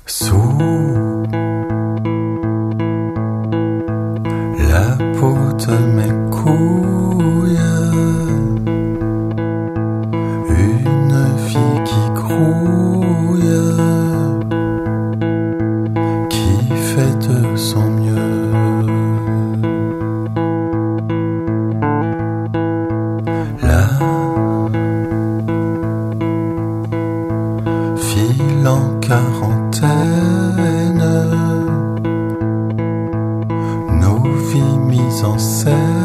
Sous la peau de mes couilles, une fille qui grouille, qui fait de son mieux. La file en quarantaine, nos vies mises en scène.